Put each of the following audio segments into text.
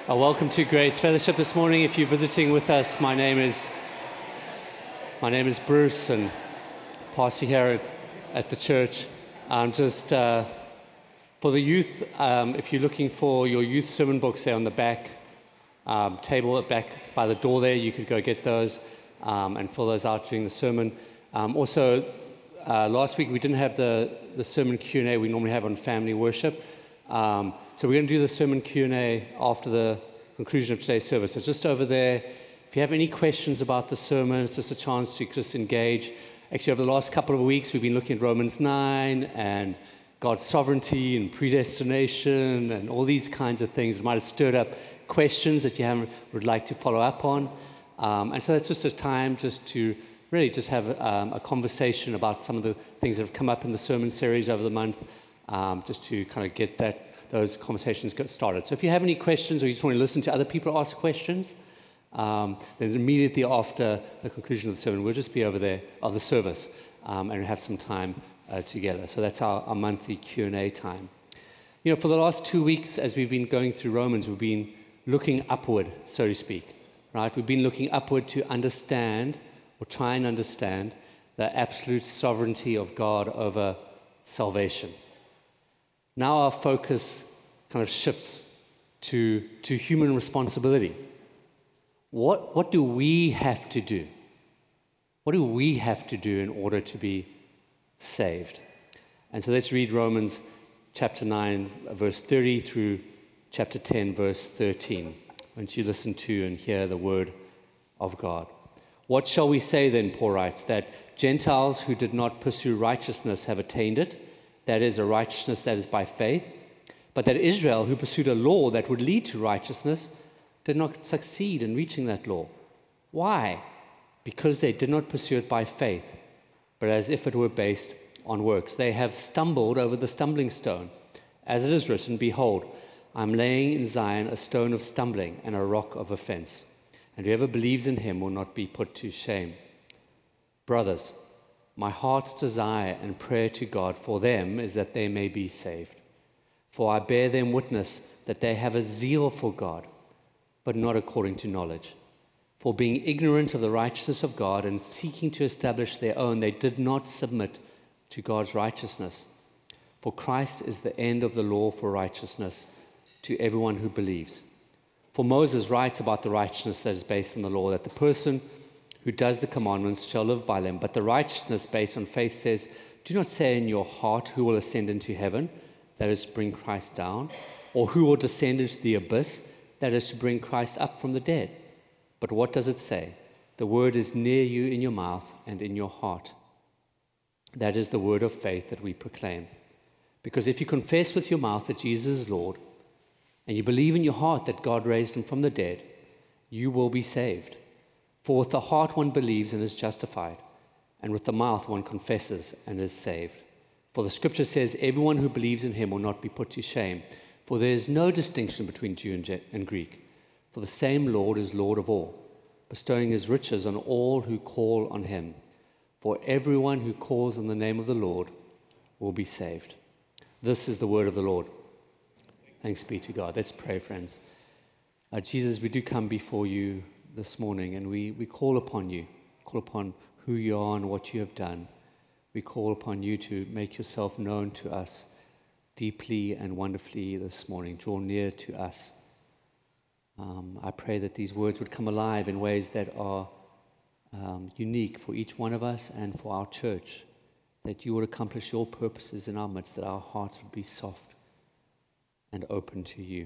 Welcome to Grace Fellowship this morning. If you're visiting with us, my name is Bruce, and pastor here at the church. Just for the youth, if you're looking for your youth sermon books, they're on the back table back by the door there. You could go get those and fill those out during the sermon. Also, last week we didn't have the sermon Q&A we normally have on family worship. So we're going to do the sermon Q&A after the conclusion of today's service. So just over there, if you have any questions about the sermon, it's just a chance to just engage. Actually, over the last couple of weeks, we've been looking at Romans 9 and God's sovereignty and predestination and all these kinds of things that might have stirred up questions that you would like to follow up on. And so it's just a time just to really just have a conversation about some of the things that have come up in the sermon series over the month, just to kind of get those conversations started. So if you have any questions or you just want to listen to other people ask questions, then immediately after the conclusion of the sermon, we'll just be over there of the service and have some time together. So that's our monthly Q&A time. You know, for the last 2 weeks, as we've been going through Romans, we've been looking upward, so to speak, right? We've been looking upward to understand or try and understand the absolute sovereignty of God over salvation. Now our focus kind of shifts to human responsibility. What do we have to do? What do we have to do in order to be saved? And so let's read Romans chapter 9, verse 30 through chapter 10, verse 13. Once you listen to and hear the word of God. What shall we say then, Paul writes, that Gentiles who did not pursue righteousness have attained it? That is a righteousness that is by faith. But that Israel, who pursued a law that would lead to righteousness, did not succeed in reaching that law. Why? Because they did not pursue it by faith, but as if it were based on works. They have stumbled over the stumbling stone. As it is written, behold, I am laying in Zion a stone of stumbling and a rock of offense, and whoever believes in him will not be put to shame. Brothers, my heart's desire and prayer to God for them is that they may be saved. For I bear them witness that they have a zeal for God, but not according to knowledge. For being ignorant of the righteousness of God and seeking to establish their own, they did not submit to God's righteousness. For Christ is the end of the law for righteousness to everyone who believes. For Moses writes about the righteousness that is based on the law, that the person who does the commandments shall live by them. But the righteousness based on faith says, do not say in your heart who will ascend into heaven, that is to bring Christ down, or who will descend into the abyss, that is to bring Christ up from the dead. But what does it say? The word is near you in your mouth and in your heart. That is the word of faith that we proclaim. Because if you confess with your mouth that Jesus is Lord, and you believe in your heart that God raised him from the dead, you will be saved. For with the heart one believes and is justified, and with the mouth one confesses and is saved. For the scripture says, everyone who believes in him will not be put to shame. For there is no distinction between Jew and Greek. For the same Lord is Lord of all, bestowing his riches on all who call on him. For everyone who calls on the name of the Lord will be saved. This is the word of the Lord. Thanks be to God. Let's pray, friends. Jesus, we do come before you this morning, and we call upon you, call upon who you are and what you have done. We call upon you to make yourself known to us deeply and wonderfully this morning. Draw near to us. I pray that these words would come alive in ways that are unique for each one of us and for our church, that you would accomplish your purposes in our midst, that our hearts would be soft and open to you.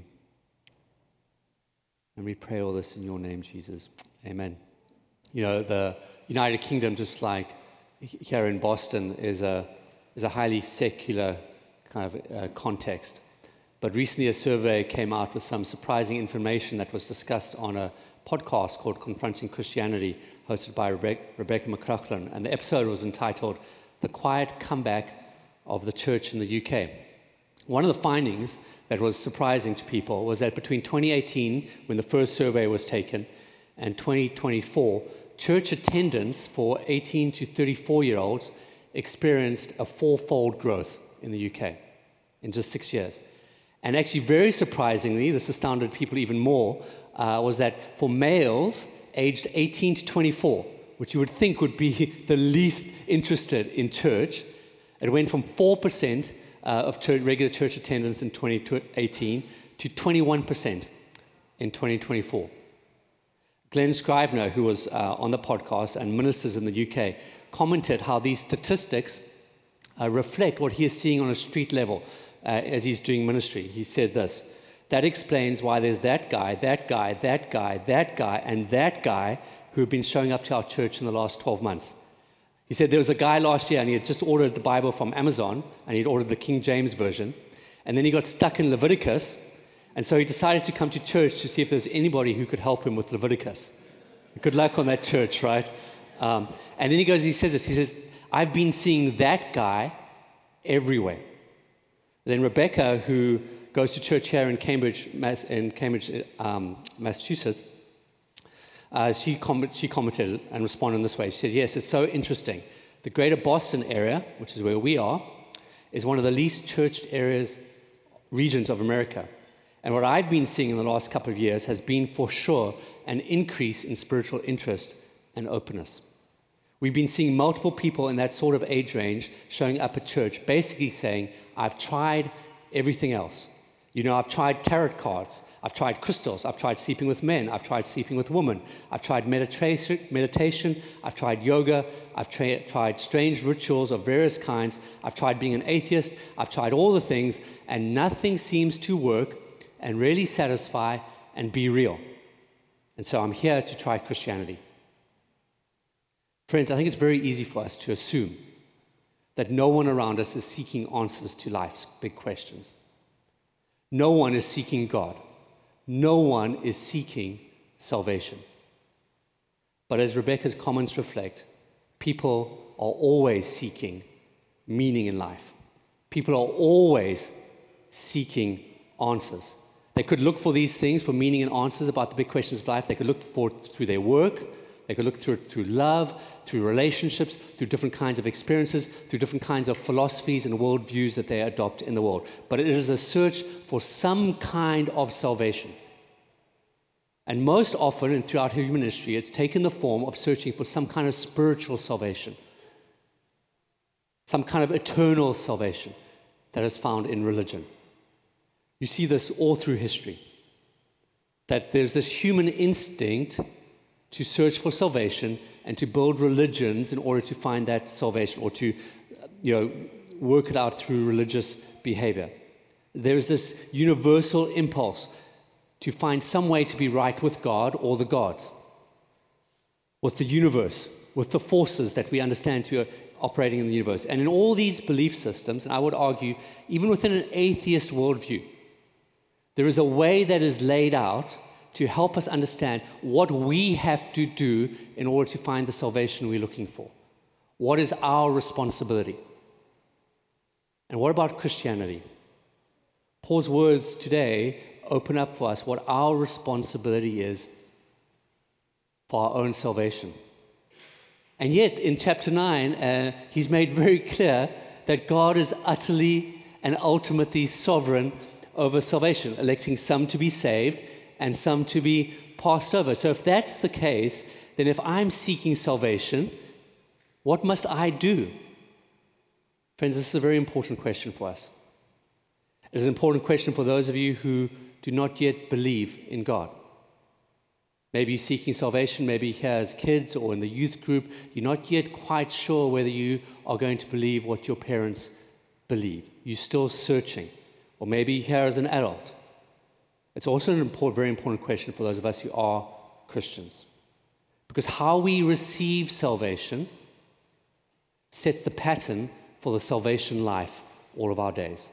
And we pray all this in your name, Jesus. Amen. You know, the United Kingdom, just like here in Boston, is a highly secular kind of context. But recently a survey came out with some surprising information that was discussed on a podcast called Confronting Christianity, hosted by Rebecca McLaughlin. And the episode was entitled, The Quiet Comeback of the Church in the UK. One of the findings that was surprising to people was that between 2018, when the first survey was taken, and 2024, church attendance for 18 to 34-year-olds experienced a fourfold growth in the UK in just 6 years. And actually, very surprisingly, this astounded people even more, was that for males aged 18 to 24, which you would think would be the least interested in church, it went from 4% of regular church attendance in 2018 to 21% in 2024. Glenn Scrivener, who was on the podcast and ministers in the UK, commented how these statistics reflect what he is seeing on a street level as he's doing ministry. He said this: that explains why there's that guy, that guy, that guy, that guy, and that guy who have been showing up to our church in the last 12 months. He said there was a guy last year and he had just ordered the Bible from Amazon and he'd ordered the King James Version, and then he got stuck in Leviticus, and so he decided to come to church to see if there's anybody who could help him with Leviticus. Good luck on that church, right? And then he says this, he says, I've been seeing that guy everywhere. Then Rebecca, who goes to church here in Cambridge, Massachusetts, she commented and responded in this way. She said, yes, it's so interesting. The greater Boston area, which is where we are, is one of the least churched regions of America. And what I've been seeing in the last couple of years has been, for sure, an increase in spiritual interest and openness. We've been seeing multiple people in that sort of age range showing up at church, basically saying, I've tried everything else. You know, I've tried tarot cards, I've tried crystals, I've tried sleeping with men, I've tried sleeping with women, I've tried meditation, I've tried yoga, I've tried strange rituals of various kinds, I've tried being an atheist, I've tried all the things, and nothing seems to work and really satisfy and be real. And so I'm here to try Christianity. Friends, I think it's very easy for us to assume that no one around us is seeking answers to life's big questions. No one is seeking God. No one is seeking salvation. But as Rebecca's comments reflect, people are always seeking meaning in life. People are always seeking answers. They could look for these things, for meaning and answers about the big questions of life. They could look for it through their work. They could look through love, through relationships, through different kinds of experiences, through different kinds of philosophies and worldviews that they adopt in the world. But it is a search for some kind of salvation. And most often, and throughout human history, it's taken the form of searching for some kind of spiritual salvation, some kind of eternal salvation that is found in religion. You see this all through history, that there's this human instinct to search for salvation and to build religions in order to find that salvation, or to, work it out through religious behavior. There is this universal impulse to find some way to be right with God or the gods, with the universe, with the forces that we understand to be operating in the universe. And in all these belief systems, and I would argue, even within an atheist worldview, there is a way that is laid out to help us understand what we have to do in order to find the salvation we're looking for. What is our responsibility? And what about Christianity? Paul's words today open up for us what our responsibility is for our own salvation. And yet, in chapter 9, he's made very clear that God is utterly and ultimately sovereign over salvation, electing some to be saved and some to be passed over. So if that's the case, then if I'm seeking salvation, what must I do? Friends, this is a very important question for us. It is an important question for those of you who do not yet believe in God. Maybe you're seeking salvation, maybe here as kids or in the youth group, you're not yet quite sure whether you are going to believe what your parents believe. You're still searching. Or maybe here as an adult. It's also very important question for those of us who are Christians. Because how we receive salvation sets the pattern for the salvation life all of our days.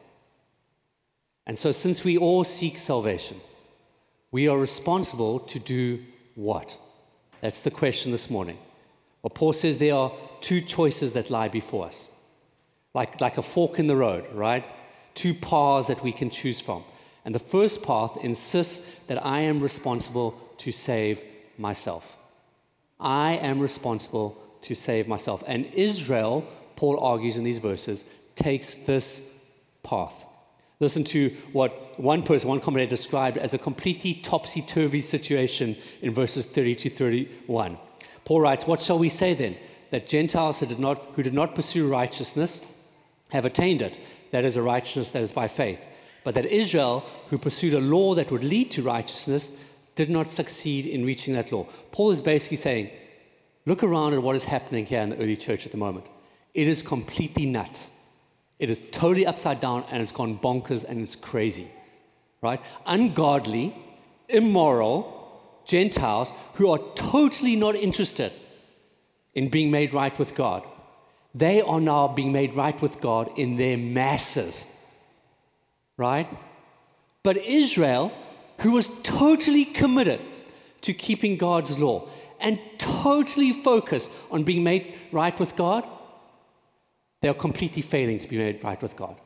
And so since we all seek salvation, we are responsible to do what? That's the question this morning. Well, Paul says there are two choices that lie before us. Like a fork in the road, right? Two paths that we can choose from. And the first path insists that I am responsible to save myself. I am responsible to save myself. And Israel, Paul argues in these verses, takes this path. Listen to what one commentator described as a completely topsy-turvy situation in verses 30 to 31. Paul writes, "What shall we say then? That Gentiles who did not pursue righteousness have attained it, that is a righteousness that is by faith. But that Israel, who pursued a law that would lead to righteousness, did not succeed in reaching that law." Paul is basically saying, look around at what is happening here in the early church at the moment. It is completely nuts. It is totally upside down, and it's gone bonkers, and it's crazy, right? Ungodly, immoral Gentiles who are totally not interested in being made right with God. They are now being made right with God in their masses, right? But Israel, who was totally committed to keeping God's law and totally focused on being made right with God, they are completely failing to be made right with God.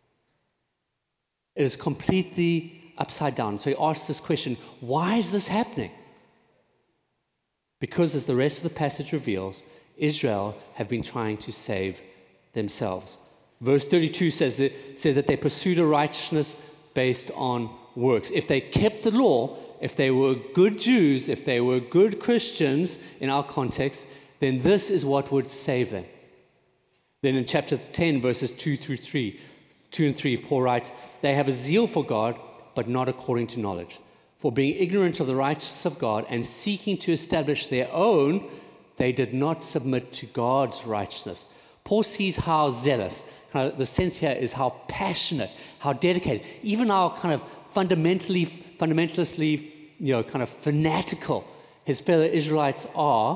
It is completely upside down. So he asks this question, why is this happening? Because, as the rest of the passage reveals, Israel have been trying to save themselves. Verse 32 says that they pursued a righteousness based on works. If they kept the law, if they were good Jews, if they were good Christians in our context, then this is what would save them. Then in chapter 10, verses 2 and 3, Paul writes, "They have a zeal for God, but not according to knowledge. For being ignorant of the righteousness of God and seeking to establish their own, they did not submit to God's righteousness." Paul sees how zealous, the sense here is how passionate, how dedicated, even how kind of fundamentally, kind of fanatical his fellow Israelites are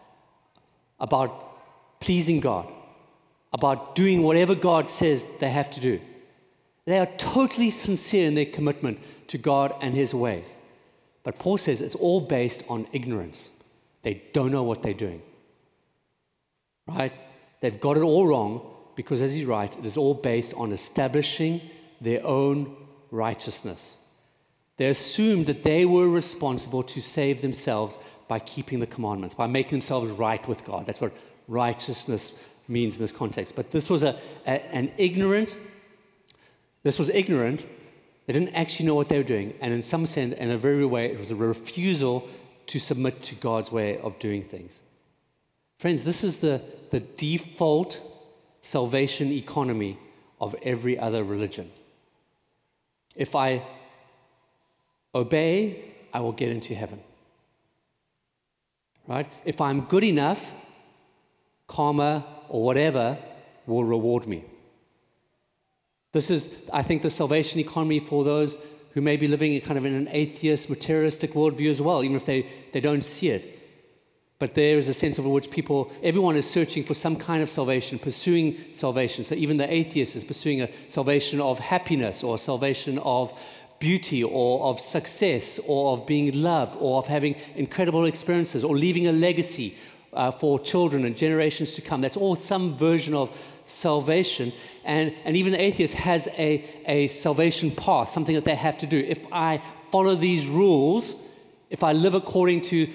about pleasing God, about doing whatever God says they have to do. They are totally sincere in their commitment to God and his ways. But Paul says it's all based on ignorance. They don't know what they're doing. Right? They've got it all wrong because, as he writes, it is all based on establishing their own righteousness. They assumed that they were responsible to save themselves by keeping the commandments, by making themselves right with God. That's what righteousness means in this context. But this was ignorant. They didn't actually know what they were doing. And in some sense, in a very real way, it was a refusal to submit to God's way of doing things. Friends, this is the default salvation economy of every other religion. If I obey, I will get into heaven. Right? If I'm good enough, karma or whatever will reward me. This is, I think, the salvation economy for those who may be living in an atheist, materialistic worldview as well, even if they don't see it. But there is a sense of which everyone is searching for some kind of salvation, pursuing salvation. So even the atheist is pursuing a salvation of happiness or a salvation of beauty or of success or of being loved or of having incredible experiences or leaving a legacy for children and generations to come. That's all some version of salvation. And even the atheist has a salvation path, something that they have to do. If I follow these rules, if I live according to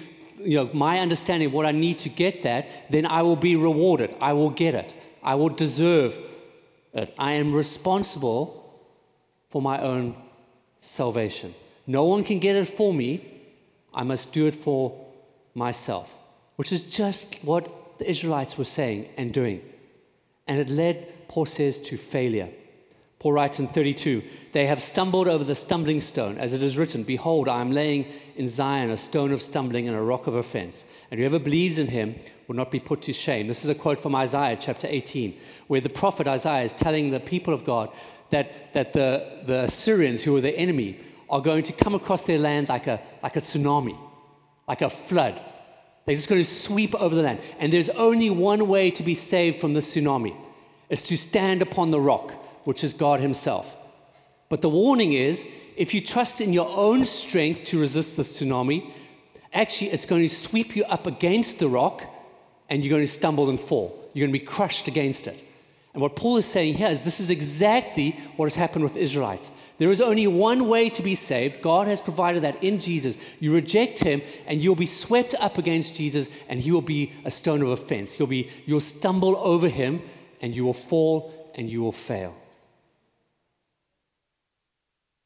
my understanding of what I need to get that, then I will be rewarded. I will get it. I will deserve it. I am responsible for my own salvation. No one can get it for me. I must do it for myself, which is just what the Israelites were saying and doing. And it led, Paul says, to failure. Paul writes in 32, "They have stumbled over the stumbling stone, as it is written, 'Behold, I am laying in Zion a stone of stumbling and a rock of offense, and whoever believes in him will not be put to shame.'" This is a quote from Isaiah chapter 18, where the prophet Isaiah is telling the people of God that the Assyrians, who are the enemy, are going to come across their land like a tsunami, like a flood. They're just going to sweep over the land. And there's only one way to be saved from the tsunami. It's to stand upon the rock, which is God himself. But the warning is, if you trust in your own strength to resist the tsunami, actually it's going to sweep you up against the rock and you're going to stumble and fall. You're going to be crushed against it. And what Paul is saying here is this is exactly what has happened with Israelites. There is only one way to be saved. God has provided that in Jesus. You reject him and you'll be swept up against Jesus and he will be a stone of offense. You'll stumble over him and you will fall and you will fail.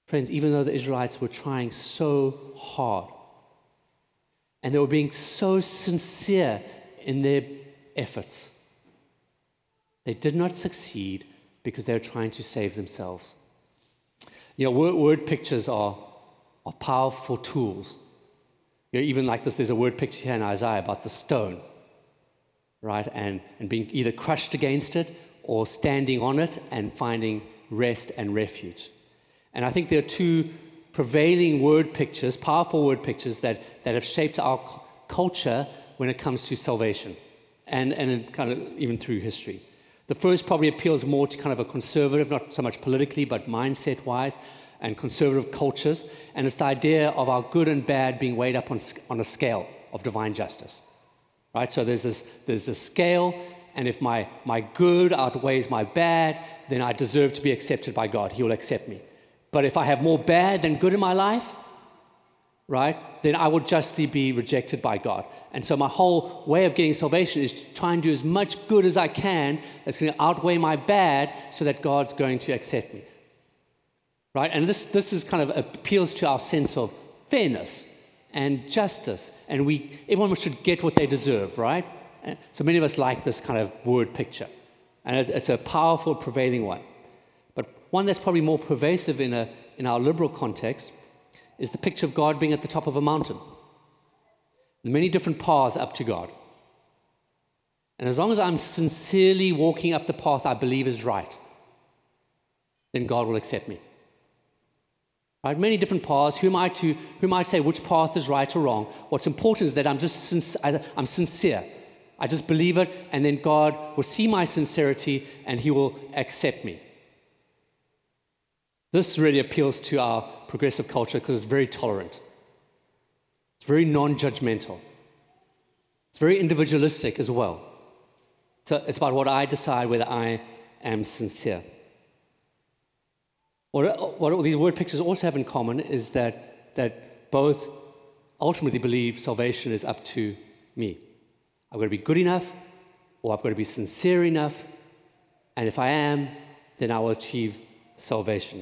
Friends, even though the Israelites were trying so hard and they were being so sincere in their efforts, they did not succeed because they were trying to save themselves. Word pictures are powerful tools. Even like this, there's a word picture here in Isaiah about the stone, right? And being either crushed against it or standing on it and finding rest and refuge. And I think there are two prevailing word pictures, powerful word pictures that have shaped our culture when it comes to salvation and kind of even through history. The first probably appeals more to kind of a conservative, not so much politically, but mindset-wise, and conservative cultures. And it's the idea of our good and bad being weighed up on a scale of divine justice, right? So there's this scale, and if my good outweighs my bad, then I deserve to be accepted by God. He will accept me. But if I have more bad than good in my life, right, then I will justly be rejected by God. And so my whole way of getting salvation is to try and do as much good as I can that's going to outweigh my bad so that God's going to accept me. Right? And this is kind of appeals to our sense of fairness and justice. And everyone should get what they deserve, right? And so many of us like this kind of word picture. And it's a powerful, prevailing one. But one that's probably more pervasive in our liberal context is the picture of God being at the top of a mountain. There are many different paths up to God. And as long as I'm sincerely walking up the path I believe is right, then God will accept me. Right? Many different paths. Who am I to say which path is right or wrong? What's important is that I'm sincere. I just believe it, and then God will see my sincerity and He will accept me. This really appeals to our progressive culture because it's very tolerant. It's very non-judgmental. It's very individualistic as well. So it's about what I decide whether I am sincere. What these word pictures also have in common is that both ultimately believe salvation is up to me. I've got to be good enough, or I've got to be sincere enough, and if I am, then I will achieve salvation.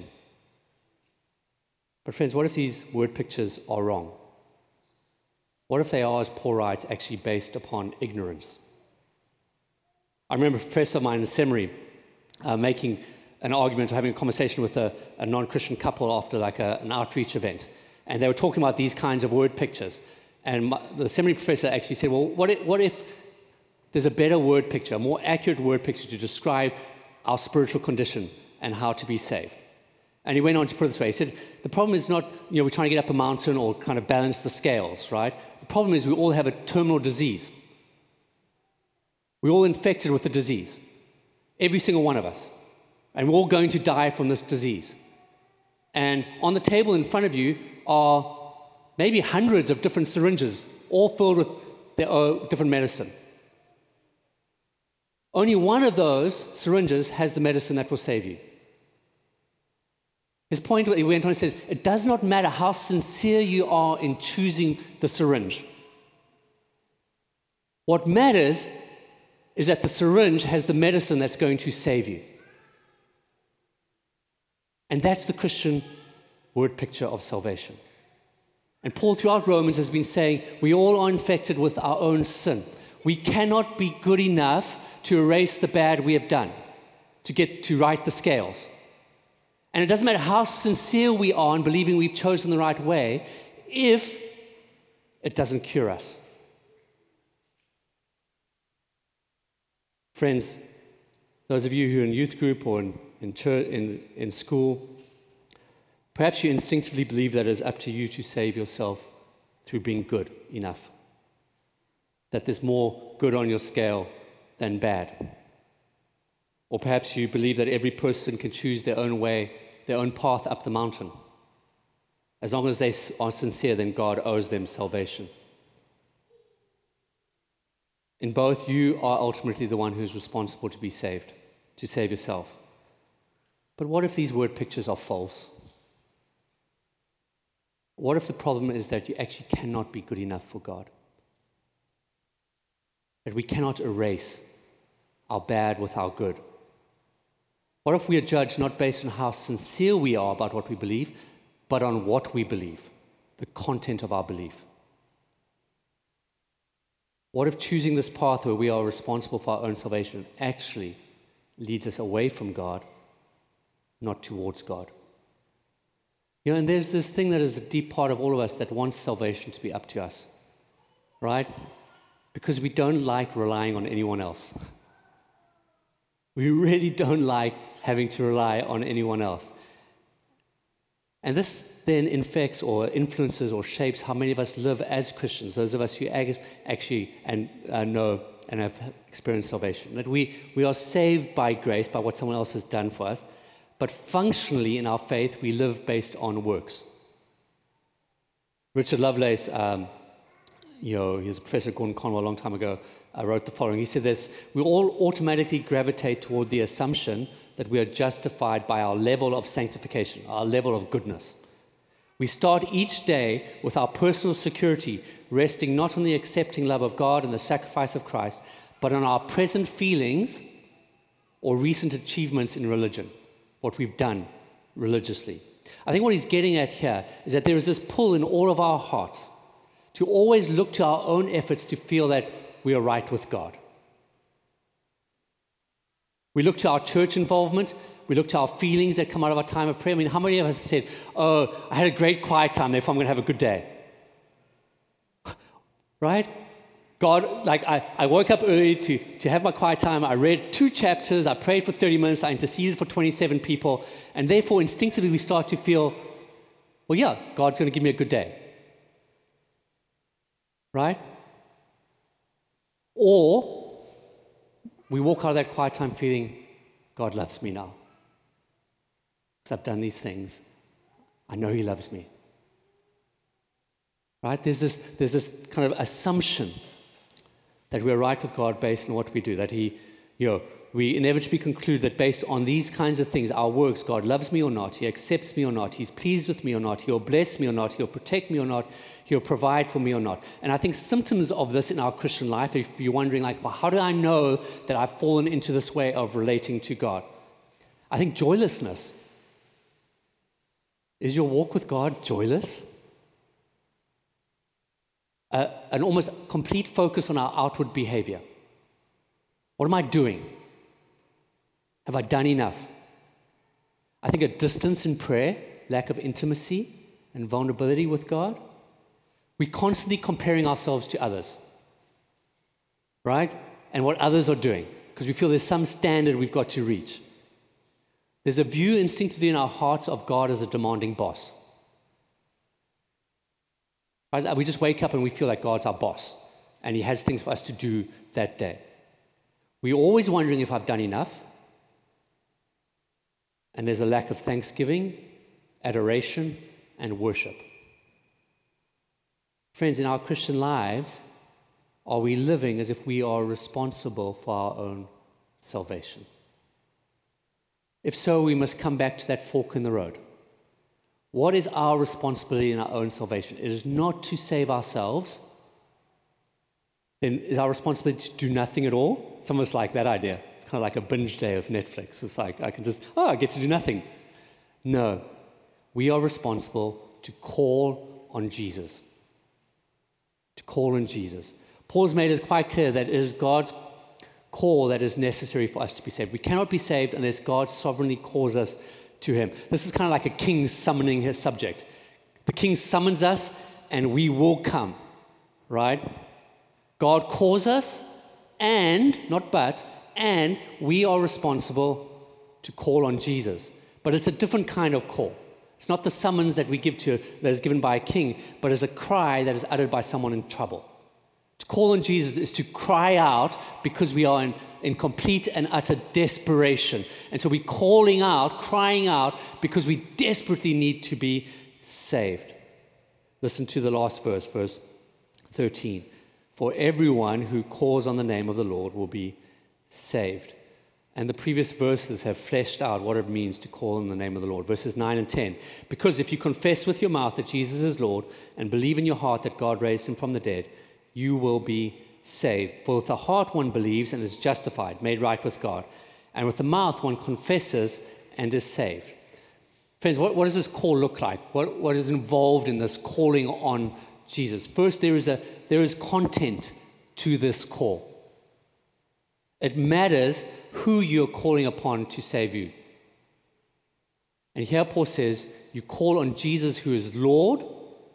But friends, what if these word pictures are wrong? What if they are, as Paul writes, actually based upon ignorance? I remember a professor of mine in seminary making an argument or having a conversation with a non-Christian couple after like an outreach event. And they were talking about these kinds of word pictures. And the seminary professor actually said, well, what if there's a better word picture, a more accurate word picture to describe our spiritual condition and how to be saved? And he went on to put it this way. He said, the problem is not, we're trying to get up a mountain or kind of balance the scales, right? The problem is we all have a terminal disease. We're all infected with the disease. Every single one of us. And we're all going to die from this disease. And on the table in front of you are maybe hundreds of different syringes, all filled with their own different medicine. Only one of those syringes has the medicine that will save you. His point, he went on and says, it does not matter how sincere you are in choosing the syringe. What matters is that the syringe has the medicine that's going to save you. And that's the Christian word picture of salvation. And Paul throughout Romans has been saying, we all are infected with our own sin. We cannot be good enough to erase the bad we have done, to right the scales. And it doesn't matter how sincere we are in believing we've chosen the right way, if it doesn't cure us. Friends, those of you who are in youth group or in church, in school, perhaps you instinctively believe that it is up to you to save yourself through being good enough. That there's more good on your scale than bad. Or perhaps you believe that every person can choose their own way, their own path up the mountain. As long as they are sincere, then God owes them salvation. In both, you are ultimately the one who's responsible to be saved, to save yourself. But what if these word pictures are false? What if the problem is that you actually cannot be good enough for God? That we cannot erase our bad with our good? What if we are judged not based on how sincere we are about what we believe, but on what we believe, the content of our belief. What if choosing this path where we are responsible for our own salvation actually leads us away from God, not towards God? And there's this thing that is a deep part of all of us that wants salvation to be up to us, right? Because we don't like relying on anyone else. We really don't like having to rely on anyone else. And this then infects or influences or shapes how many of us live as Christians, those of us who actually know and have experienced salvation. That we are saved by grace, by what someone else has done for us, but functionally in our faith, we live based on works. Richard Lovelace, he was Professor Gordon Conwell a long time ago, wrote the following. He said this: we all automatically gravitate toward the assumption that we are justified by our level of sanctification, our level of goodness. We start each day with our personal security resting not on the accepting love of God and the sacrifice of Christ, but on our present feelings or recent achievements in religion, what we've done religiously. I think what he's getting at here is that there is this pull in all of our hearts to always look to our own efforts to feel that we are right with God. We look to our church involvement. We look to our feelings that come out of our time of prayer. I mean, how many of us said, oh, I had a great quiet time, therefore I'm going to have a good day? Right? God, like I woke up early to have my quiet time. I read 2 chapters. I prayed for 30 minutes. I interceded for 27 people. And therefore, instinctively, we start to feel, well, yeah, God's going to give me a good day. Right? Or we walk out of that quiet time feeling, God loves me now. Because I've done these things. I know He loves me. Right? There's this kind of assumption that we're right with God based on what we do. That we inevitably conclude that based on these kinds of things, our works, God loves me or not, He accepts me or not, He's pleased with me or not, He'll bless me or not, He'll protect me or not, He'll provide for me or not. And I think symptoms of this in our Christian life, if you're wondering well, how do I know that I've fallen into this way of relating to God? I think joylessness. Is your walk with God joyless? An almost complete focus on our outward behavior. What am I doing? Have I done enough? I think a distance in prayer, lack of intimacy and vulnerability with God. We're constantly comparing ourselves to others, right? And what others are doing, because we feel there's some standard we've got to reach. There's a view instinctively in our hearts of God as a demanding boss. Right? We just wake up and we feel like God's our boss and He has things for us to do that day. We're always wondering if I've done enough. And there's a lack of thanksgiving, adoration, and worship. Friends, in our Christian lives, are we living as if we are responsible for our own salvation? If so, we must come back to that fork in the road. What is our responsibility in our own salvation? It is not to save ourselves. Then is our responsibility to do nothing at all? It's almost like that idea. It's kind of like a binge day of Netflix. It's like I get to do nothing. No, we are responsible to call on Jesus. To call on Jesus. Paul's made it quite clear that it is God's call that is necessary for us to be saved. We cannot be saved unless God sovereignly calls us to Him. This is kind of like a king summoning his subject. The king summons us and we will come, right? God calls us and we are responsible to call on Jesus. But it's a different kind of call. It's not the summons that we give that is given by a king, but it's a cry that is uttered by someone in trouble. To call on Jesus is to cry out because we are in complete and utter desperation. And so we're crying out because we desperately need to be saved. Listen to the last verse 13. For everyone who calls on the name of the Lord will be saved. And the previous verses have fleshed out what it means to call on the name of the Lord. Verses 9 and 10. Because if you confess with your mouth that Jesus is Lord and believe in your heart that God raised Him from the dead, you will be saved. For with the heart one believes and is justified, made right with God. And with the mouth one confesses and is saved. Friends, what does this call look like? What is involved in this calling on Jesus? First, there is content to this call. It matters who you're calling upon to save you. And here Paul says, you call on Jesus, who is Lord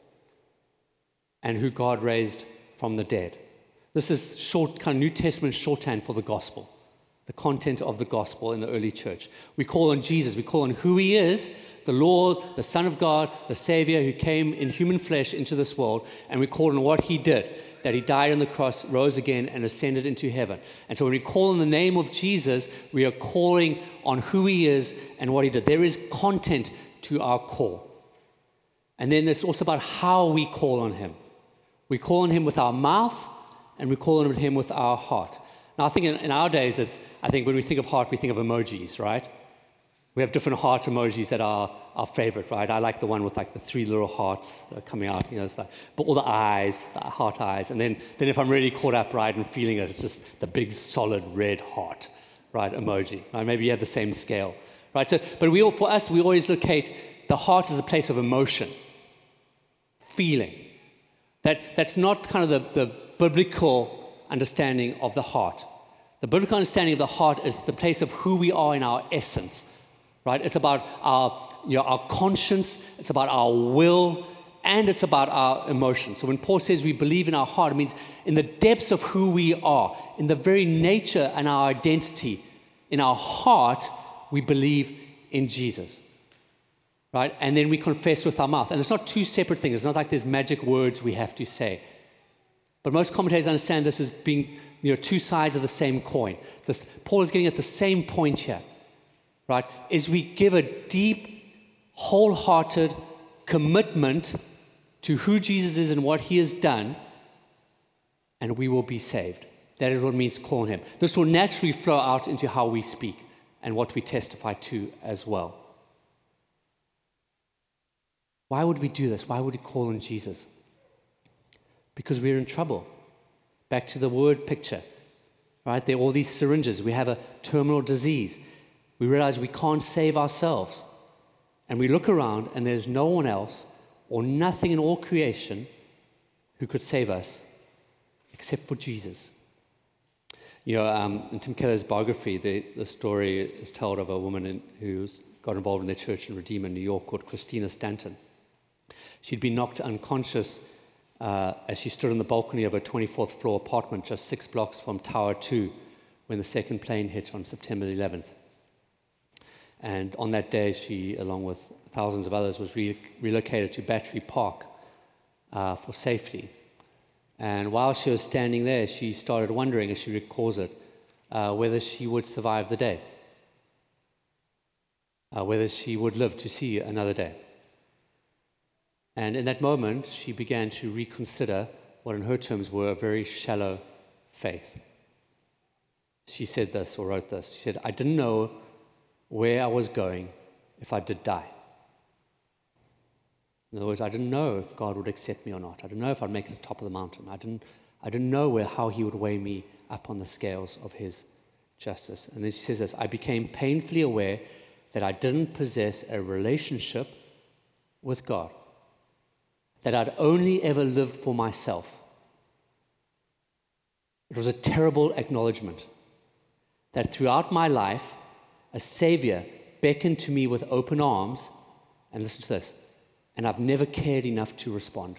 and who God raised from the dead. This is short, kind of New Testament shorthand for the gospel, the content of the gospel in the early church. We call on Jesus. We call on who he is, the Lord, the Son of God, the Savior who came in human flesh into this world, and we call on what he did, that he died on the cross, rose again, and ascended into heaven. And so when we call in the name of Jesus, we are calling on who he is and what he did. There is content to our call. And then it's also about how we call on him. We call on him with our mouth, and we call on him with our heart. Now, I think in our days, I think when we think of heart, we think of emojis, right? We have different heart emojis that are our favorite, right? I like the one with like the 3 little hearts that are coming out, it's like, but all the eyes, the heart eyes. And then if I'm really caught up, right, and feeling it, it's just the big solid red heart, right, emoji. Right? Maybe you have the same scale, right? So, but for us, we always locate the heart as a place of emotion, feeling. That's not kind of the biblical understanding of the heart. The biblical understanding of the heart is the place of who we are in our essence. Right? It's about our conscience, it's about our will, and it's about our emotions. So when Paul says we believe in our heart, it means in the depths of who we are, in the very nature and our identity, in our heart, we believe in Jesus. Right? And then we confess with our mouth. And it's not two separate things. It's not like there's magic words we have to say. But most commentators understand this as being two sides of the same coin. Paul is getting at the same point here. Right, is we give a deep, wholehearted commitment to who Jesus is and what he has done, and we will be saved. That is what it means to call on him. This will naturally flow out into how we speak and what we testify to as well. Why would we do this? Why would we call on Jesus? Because we're in trouble. Back to the word picture. Right, there are all these syringes. We have a terminal disease. We realize we can't save ourselves. And we look around and there's no one else or nothing in all creation who could save us except for Jesus. In Tim Keller's biography, the story is told of a woman who got involved in their church in Redeemer, New York, called Christina Stanton. She'd been knocked unconscious as she stood on the balcony of a 24th floor apartment just 6 blocks from Tower 2 when the second plane hit on September 11th. And on that day, she, along with thousands of others, was relocated to Battery Park for safety. And while she was standing there, she started wondering, as she recalls it, whether she would survive the day, whether she would live to see another day. And in that moment, she began to reconsider what in her terms were a very shallow faith. She said this, or wrote this. She said, I didn't know where I was going if I did die. In other words, I didn't know if God would accept me or not. I didn't know if I'd make it to the top of the mountain. I didn't know how he would weigh me up on the scales of his justice. And then she says this, I became painfully aware that I didn't possess a relationship with God, that I'd only ever lived for myself. It was a terrible acknowledgement that throughout my life, a Savior beckoned to me with open arms, and listen to this, and I've never cared enough to respond.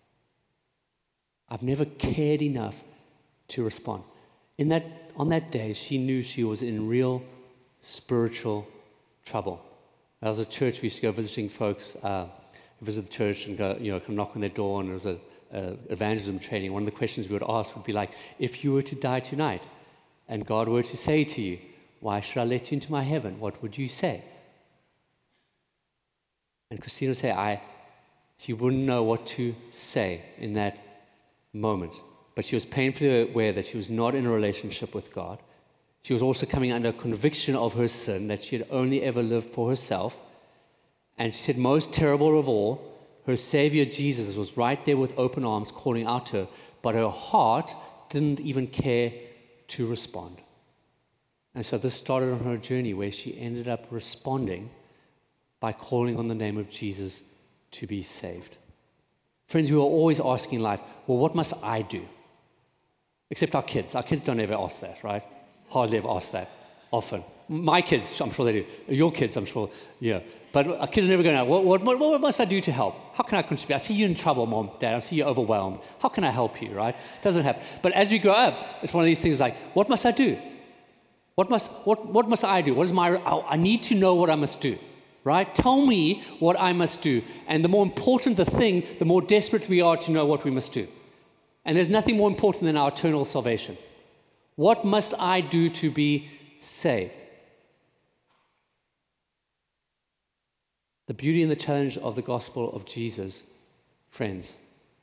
I've never cared enough to respond. On that day, she knew she was in real spiritual trouble. As a church, we used to go visiting folks, visit the church and go, come knock on their door, and there was a evangelism training. One of the questions we would ask would be like, if you were to die tonight, and God were to say to you, why should I let you into my heaven? What would you say? And Christina would say, she wouldn't know what to say in that moment. But she was painfully aware that she was not in a relationship with God. She was also coming under conviction of her sin, that she had only ever lived for herself. And she said, most terrible of all, her Savior Jesus was right there with open arms calling out to her, but her heart didn't even care to respond. And so this started on her journey where she ended up responding by calling on the name of Jesus to be saved. Friends, we are always asking in life, well, what must I do? Except our kids. Our kids don't ever ask that, right? Hardly ever ask that, often. My kids, I'm sure they do. Your kids, I'm sure, yeah. But our kids are never going to, what must I do to help? How can I contribute? I see you in trouble, Mom, Dad. I see you overwhelmed. How can I help you, right? It doesn't happen. But as we grow up, it's one of these things like, what must I do? What must I do? I need to know what I must do, right? Tell me what I must do. And the more important the thing, the more desperate we are to know what we must do. And there's nothing more important than our eternal salvation. What must I do to be saved? The beauty and the challenge of the gospel of Jesus, friends,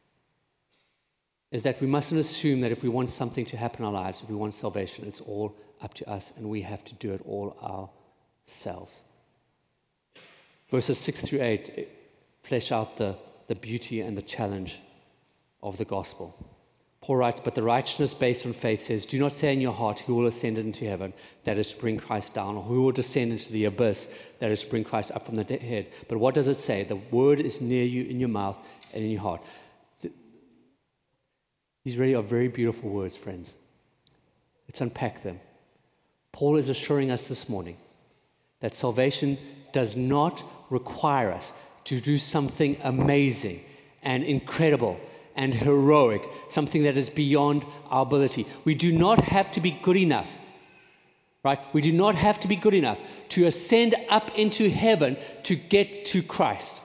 is that we mustn't assume that if we want something to happen in our lives, if we want salvation, it's all up to us and we have to do it all ourselves. Verses 6 through 8 flesh out the beauty and the challenge of the gospel. Paul writes, but the righteousness based on faith says, do not say in your heart, who will ascend into heaven, that is to bring Christ down, or who will descend into the abyss, that is to bring Christ up from the dead. But what does it say? The word is near you in your mouth and in your heart. These really are very beautiful words, friends. Let's unpack them. Paul is assuring us this morning that salvation does not require us to do something amazing and incredible and heroic, something that is beyond our ability. We do not have to be good enough, right? We do not have to be good enough to ascend up into heaven to get to Christ,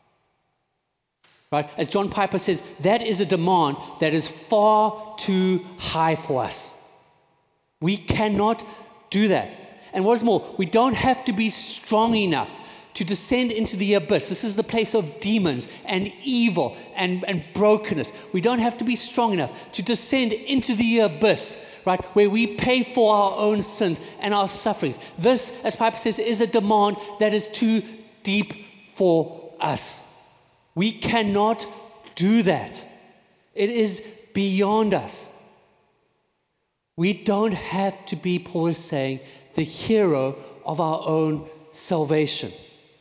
right? As John Piper says, that is a demand that is far too high for us. We cannot do that. And what is more, we don't have to be strong enough to descend into the abyss. This is the place of demons and evil and brokenness. We don't have to be strong enough to descend into the abyss, right, where we pay for our own sins and our sufferings. This, as Piper says, is a demand that is too deep for us. We cannot do that. It is beyond us. We don't have to be, Paul is saying, the hero of our own salvation.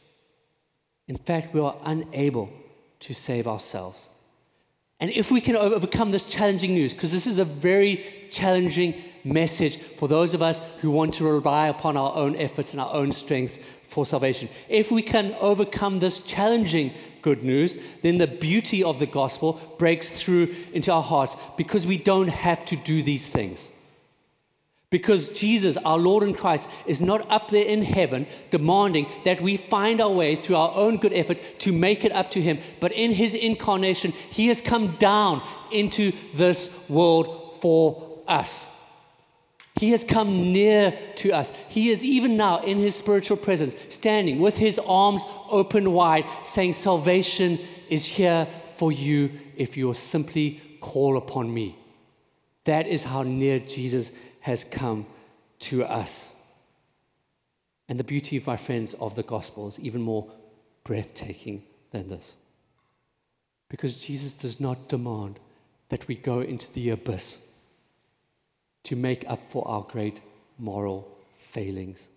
In fact, we are unable to save ourselves. And if we can overcome this challenging news, because this is a very challenging message for those of us who want to rely upon our own efforts and our own strengths for salvation. If we can overcome this challenging good news, then the beauty of the gospel breaks through into our hearts because we don't have to do these things. Because Jesus, our Lord and Christ, is not up there in heaven demanding that we find our way through our own good efforts to make it up to Him. But in His incarnation, He has come down into this world for us. He has come near to us. He is even now in His spiritual presence, standing with His arms open wide, saying, salvation is here for you if you will simply call upon me. That is how near Jesus has come to us. And the beauty, my friends, of the gospel is even more breathtaking than this. Because Jesus does not demand that we go into the abyss to make up for our great moral failings.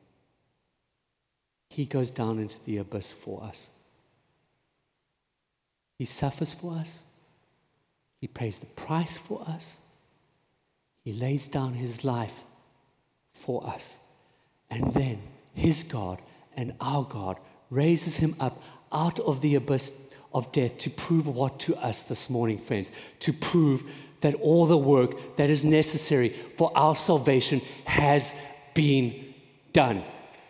He goes down into the abyss for us. He suffers for us. He pays the price for us. He lays down His life for us. And then His God and our God raises Him up out of the abyss of death to prove what to us this morning, friends? To prove that all the work that is necessary for our salvation has been done.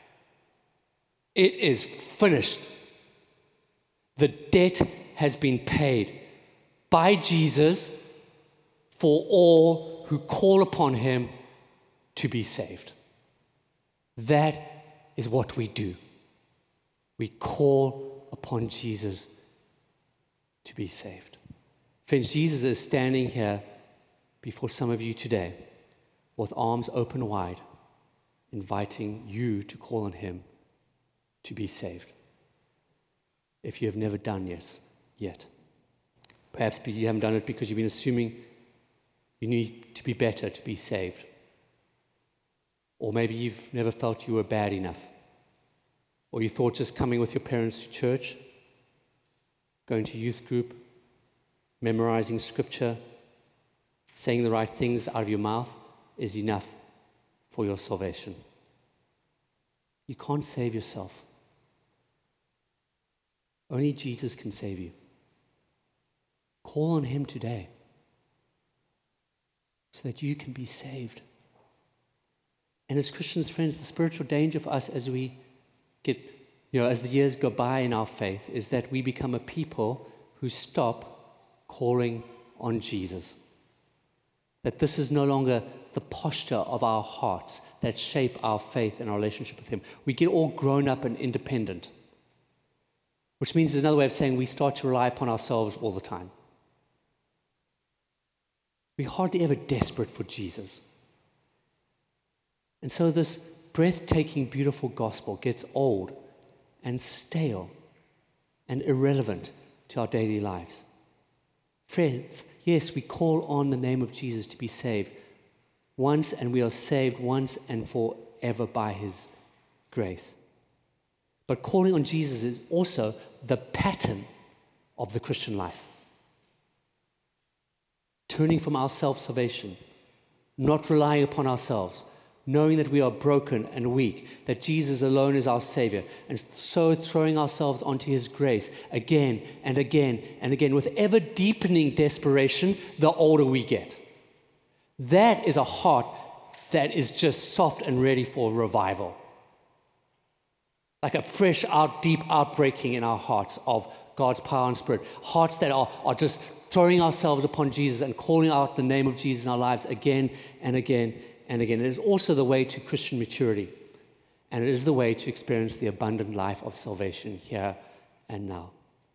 It is finished. The debt has been paid by Jesus for all who call upon Him to be saved. That is what we do. We call upon Jesus to be saved. Friends, Jesus is standing here before some of you today with arms open wide, inviting you to call on Him to be saved. If you have never done yet. Perhaps you haven't done it because you've been assuming you need to be better to be saved. Or maybe you've never felt you were bad enough. Or you thought just coming with your parents to church, going to youth group, memorizing scripture, saying the right things out of your mouth is enough for your salvation. You can't save yourself. Only Jesus can save you. Call on him today so that you can be saved. And as Christians, friends, the spiritual danger for us as we get, as the years go by in our faith is that we become a people who stop calling on Jesus. That this is no longer the posture of our hearts that shape our faith and our relationship with him. We get all grown up and independent, which means there's another way of saying we start to rely upon ourselves all the time. We're hardly ever desperate for Jesus. And so this breathtaking, beautiful gospel gets old and stale and irrelevant to our daily lives. Friends, yes, we call on the name of Jesus to be saved once, and we are saved once and forever by his grace. But calling on Jesus is also the pattern of the Christian life. Turning from our self-salvation, not relying upon ourselves, knowing that we are broken and weak, that Jesus alone is our Savior, and so throwing ourselves onto his grace again and again and again with ever-deepening desperation the older we get. That is a heart that is just soft and ready for revival. Like a fresh, deep outbreaking in our hearts of God's power and Spirit. Hearts that are just throwing ourselves upon Jesus and calling out the name of Jesus in our lives again and again and again. It is also the way to Christian maturity. And it is the way to experience the abundant life of salvation here and now.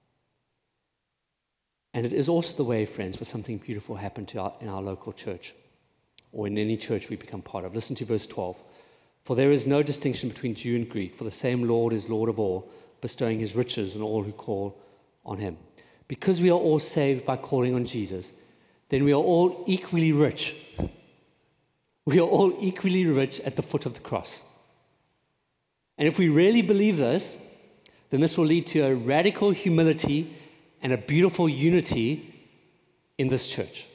And it is also the way, friends, for something beautiful happen in our local church or in any church we become part of. Listen to verse 12. For there is no distinction between Jew and Greek, for the same Lord is Lord of all, bestowing his riches on all who call on him. Because we are all saved by calling on Jesus, then we are all equally rich. We are all equally rich at the foot of the cross. And if we really believe this, then this will lead to a radical humility and a beautiful unity in this church.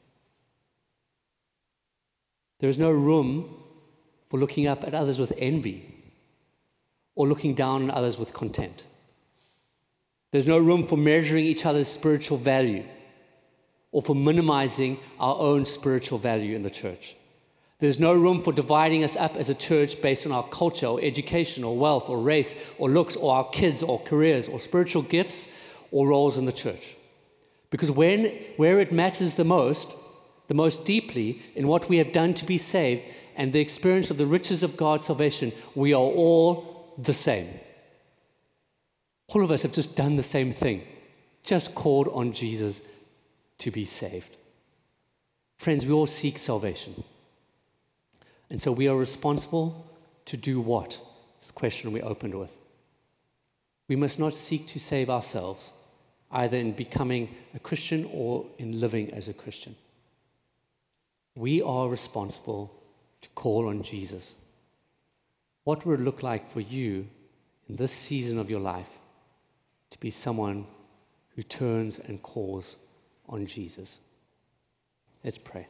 There is no room for looking up at others with envy or looking down on others with contempt. There's no room for measuring each other's spiritual value or for minimizing our own spiritual value in the church. There's no room for dividing us up as a church based on our culture or education or wealth or race or looks or our kids or careers or spiritual gifts or roles in the church. Because where it matters the most deeply in what we have done to be saved and the experience of the riches of God's salvation, we are all the same. All of us have just done the same thing, just called on Jesus to be saved. Friends, we all seek salvation. And so we are responsible to do what? It's the question we opened with. We must not seek to save ourselves, either in becoming a Christian or in living as a Christian. We are responsible to call on Jesus. What would it look like for you in this season of your life to be someone who turns and calls on Jesus? Let's pray.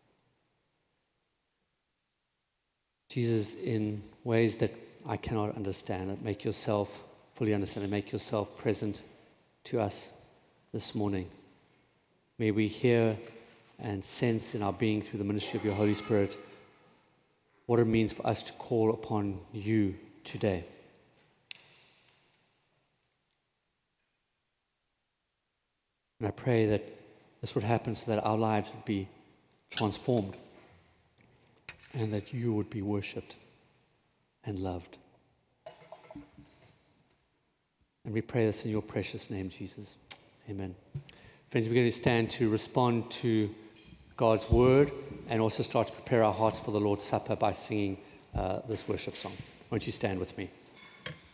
Jesus, in ways that I cannot understand, make yourself fully understand and make yourself present to us this morning. May we hear and sense in our being through the ministry of your Holy Spirit what it means for us to call upon you today. And I pray that this would happen so that our lives would be transformed and that you would be worshipped and loved. And we pray this in your precious name, Jesus. Amen. Friends, we're going to stand to respond to God's word and also start to prepare our hearts for the Lord's Supper by singing this worship song. Won't you stand with me?